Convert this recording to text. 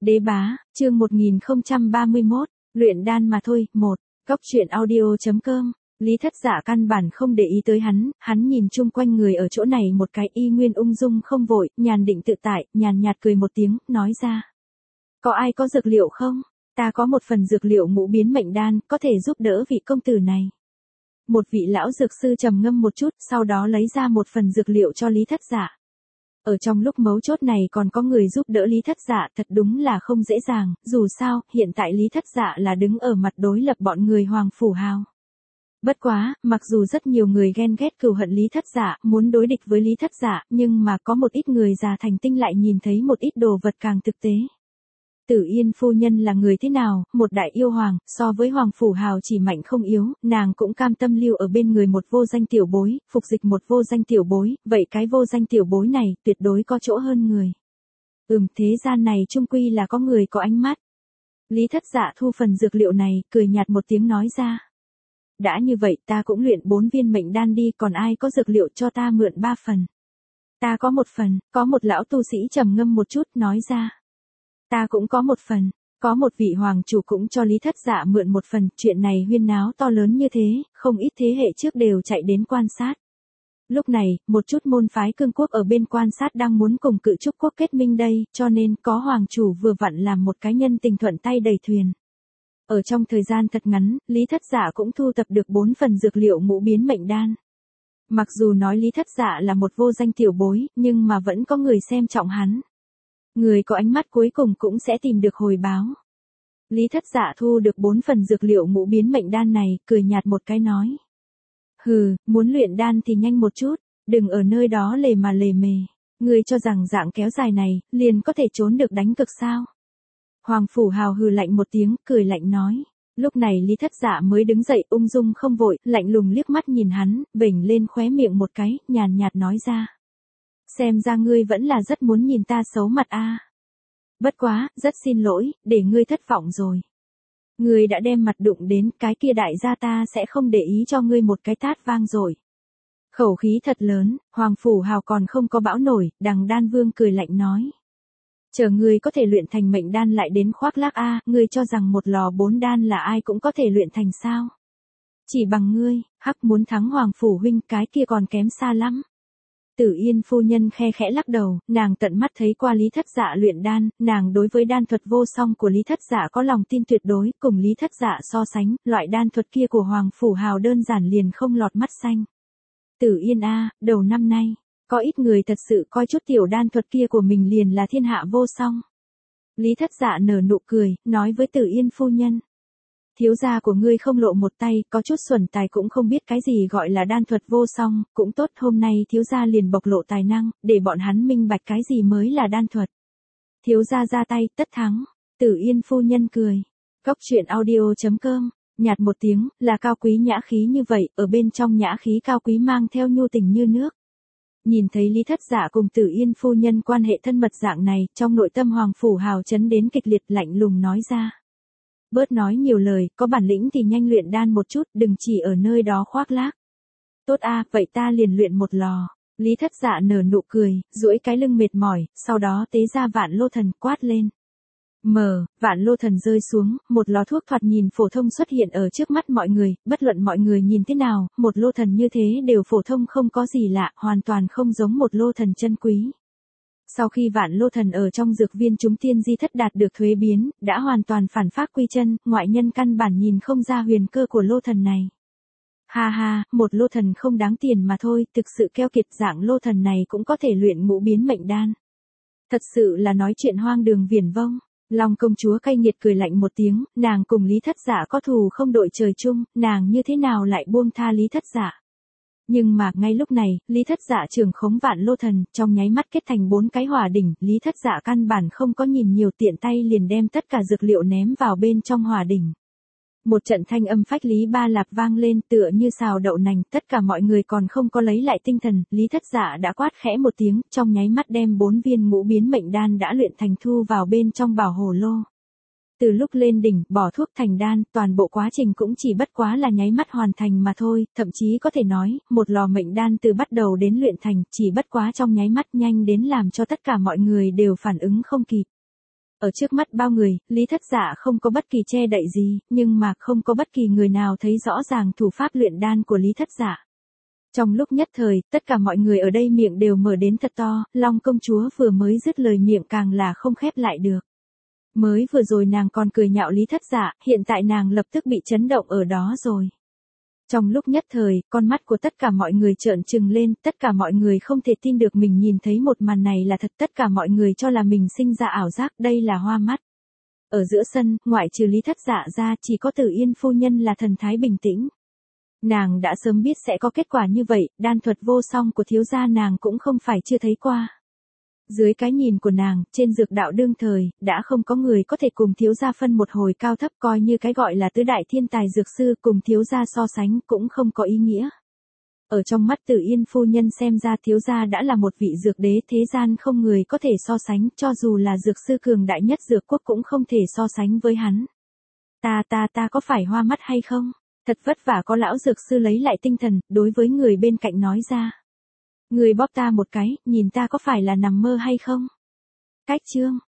Đế bá, chương 1031, luyện đan mà thôi, 1, Góc truyện audio.com, Lý Thất Dạ căn bản không để ý tới hắn nhìn chung quanh người ở chỗ này một cái y nguyên ung dung không vội, nhàn định tự tại, nhàn nhạt cười một tiếng, nói ra. Có ai có dược liệu không? Ta có một phần dược liệu ngũ biến mệnh đan, có thể giúp đỡ vị công tử này. Một vị lão dược sư trầm ngâm một chút, sau đó lấy ra một phần dược liệu cho Lý Thất Dạ. Ở trong lúc mấu chốt này còn có người giúp đỡ Lý Thất Dạ thật đúng là không dễ dàng, dù sao, hiện tại Lý Thất Dạ là đứng ở mặt đối lập bọn người Hoàng Phủ Hào. Bất quá, mặc dù rất nhiều người ghen ghét cừu hận Lý Thất Dạ, muốn đối địch với Lý Thất Dạ, nhưng mà có một ít người già thành tinh lại nhìn thấy một ít đồ vật càng thực tế. Tử Yên phu nhân là người thế nào, một đại yêu hoàng, so với Hoàng Phủ Hào chỉ mạnh không yếu, nàng cũng cam tâm lưu ở bên người một vô danh tiểu bối, phục dịch một vô danh tiểu bối, vậy cái vô danh tiểu bối này, tuyệt đối có chỗ hơn người. Thế gian này chung quy là có người có ánh mắt. Lý Thất Dạ thu phần dược liệu này, cười nhạt một tiếng nói ra. Đã như vậy ta cũng luyện 4 viên mệnh đan đi, còn ai có dược liệu cho ta mượn 3 phần. Ta có 1 phần, có một lão tu sĩ trầm ngâm một chút, nói ra. Ta cũng có 1 phần, có một vị hoàng chủ cũng cho Lý Thất Dạ mượn 1 phần, chuyện này huyên náo to lớn như thế, không ít thế hệ trước đều chạy đến quan sát. Lúc này, một chút môn phái cương quốc ở bên quan sát đang muốn cùng Cự Trúc quốc kết minh đây, cho nên có hoàng chủ vừa vặn làm một cái nhân tình thuận tay đẩy thuyền. Ở trong thời gian thật ngắn, Lý Thất Dạ cũng thu tập được 4 phần dược liệu ngũ biến mệnh đan. Mặc dù nói Lý Thất Dạ là một vô danh tiểu bối, nhưng mà vẫn có người xem trọng hắn. Người có ánh mắt cuối cùng cũng sẽ tìm được hồi báo. Lý Thất Dạ thu được 4 phần dược liệu ngũ biến mệnh đan này, cười nhạt một cái nói. Hừ, muốn luyện đan thì nhanh một chút, đừng ở nơi đó lề mà lề mề. Người cho rằng dạng kéo dài này, liền có thể trốn được đánh cực sao? Hoàng Phủ Hào hừ lạnh một tiếng, cười lạnh nói. Lúc này Lý Thất Dạ mới đứng dậy ung dung không vội, lạnh lùng liếc mắt nhìn hắn, vểnh lên khóe miệng một cái, nhàn nhạt nói ra. Xem ra ngươi vẫn là rất muốn nhìn ta xấu mặt a. Bất quá, rất xin lỗi, để ngươi thất vọng rồi. Ngươi đã đem mặt đụng đến, cái kia đại gia ta sẽ không để ý cho ngươi một cái tát vang rồi. Khẩu khí thật lớn, Hoàng Phủ Hào còn không có bão nổi, Đằng Đan Vương cười lạnh nói. Chờ ngươi có thể luyện thành mệnh đan lại đến khoác lác a, ngươi cho rằng một lò 4 đan là ai cũng có thể luyện thành sao? Chỉ bằng ngươi, hắc muốn thắng Hoàng Phủ huynh cái kia còn kém xa lắm. Tử Yên phu nhân khe khẽ lắc đầu, nàng tận mắt thấy qua Lý Thất Dạ luyện đan, nàng đối với đan thuật vô song của Lý Thất Dạ có lòng tin tuyệt đối, cùng Lý Thất Dạ so sánh, loại đan thuật kia của Hoàng Phủ Hào đơn giản liền không lọt mắt xanh. Tử Yên a, đầu năm nay, có ít người thật sự coi chút tiểu đan thuật kia của mình liền là thiên hạ vô song. Lý Thất Dạ nở nụ cười, nói với Tử Yên phu nhân. Thiếu gia của ngươi không lộ một tay, có chút xuẩn tài cũng không biết cái gì gọi là đan thuật vô song, cũng tốt hôm nay thiếu gia liền bộc lộ tài năng, để bọn hắn minh bạch cái gì mới là đan thuật. Thiếu gia ra tay, tất thắng. Tử Yên phu nhân cười. Góc truyện audio.com, nhạt một tiếng, là cao quý nhã khí như vậy, ở bên trong nhã khí cao quý mang theo nhu tình như nước. Nhìn thấy Lý Thất Dạ cùng Tử Yên phu nhân quan hệ thân mật dạng này, trong nội tâm Hoàng Phủ Hào chấn đến kịch liệt lạnh lùng nói ra. Bớt nói nhiều lời, có bản lĩnh thì nhanh luyện đan một chút, đừng chỉ ở nơi đó khoác lác. Tốt a, vậy ta liền luyện một lò. Lý Thất Dạ nở nụ cười, duỗi cái lưng mệt mỏi, sau đó tế ra Vạn Lô Thần quát lên. Vạn Lô Thần rơi xuống, một lò thuốc thoạt nhìn phổ thông xuất hiện ở trước mắt mọi người, bất luận mọi người nhìn thế nào, một lô thần như thế đều phổ thông không có gì lạ, hoàn toàn không giống một lô thần chân quý. Sau khi Vạn Lô Thần ở trong dược viên chúng tiên di thất đạt được thuế biến, đã hoàn toàn phản phác quy chân, ngoại nhân căn bản nhìn không ra huyền cơ của lô thần này. Ha ha, một lô thần không đáng tiền mà thôi, thực sự keo kiệt dạng lô thần này cũng có thể luyện ngũ biến mệnh đan. Thật sự là nói chuyện hoang đường viển vông. Long công chúa cay nghiệt cười lạnh một tiếng, nàng cùng Lý Thất Dạ có thù không đội trời chung, nàng như thế nào lại buông tha Lý Thất Dạ. Nhưng mà, ngay lúc này, Lý Thất Dạ trưởng khống Vạn Lô Thần, trong nháy mắt kết thành 4 cái hỏa đỉnh, Lý Thất Dạ căn bản không có nhìn nhiều tiện tay liền đem tất cả dược liệu ném vào bên trong hỏa đỉnh. Một trận thanh âm phách lý ba lạp vang lên tựa như xào đậu nành, tất cả mọi người còn không có lấy lại tinh thần, Lý Thất Dạ đã quát khẽ một tiếng, trong nháy mắt đem 4 viên ngũ biến mệnh đan đã luyện thành thu vào bên trong bảo hồ lô. Từ lúc lên đỉnh, bỏ thuốc thành đan, toàn bộ quá trình cũng chỉ bất quá là nháy mắt hoàn thành mà thôi, thậm chí có thể nói, một lò mệnh đan từ bắt đầu đến luyện thành, chỉ bất quá trong nháy mắt nhanh đến làm cho tất cả mọi người đều phản ứng không kịp. Ở trước mắt bao người, Lý Thất Dạ không có bất kỳ che đậy gì, nhưng mà không có bất kỳ người nào thấy rõ ràng thủ pháp luyện đan của Lý Thất Dạ. Trong lúc nhất thời, tất cả mọi người ở đây miệng đều mở đến thật to, Long công chúa vừa mới dứt lời miệng càng là không khép lại được. Mới vừa rồi nàng còn cười nhạo Lý Thất Dạ, hiện tại nàng lập tức bị chấn động ở đó rồi. Trong lúc nhất thời, con mắt của tất cả mọi người trợn trừng lên, tất cả mọi người không thể tin được mình nhìn thấy một màn này là thật, tất cả mọi người cho là mình sinh ra ảo giác, đây là hoa mắt. Ở giữa sân, ngoại trừ Lý Thất Dạ ra, chỉ có Tử Yên phu nhân là thần thái bình tĩnh. Nàng đã sớm biết sẽ có kết quả như vậy, đan thuật vô song của thiếu gia nàng cũng không phải chưa thấy qua. Dưới cái nhìn của nàng, trên dược đạo đương thời, đã không có người có thể cùng thiếu gia phân một hồi cao thấp, coi như cái gọi là tứ đại thiên tài dược sư cùng thiếu gia so sánh cũng không có ý nghĩa. Ở trong mắt Tử Yên phu nhân xem ra thiếu gia đã là một vị dược đế, thế gian không người có thể so sánh, cho dù là dược sư cường đại nhất dược quốc cũng không thể so sánh với hắn. Ta có phải hoa mắt hay không? Thật vất vả có lão dược sư lấy lại tinh thần, đối với người bên cạnh nói ra. Người bóp ta một cái, nhìn ta có phải là nằm mơ hay không? Cách chương.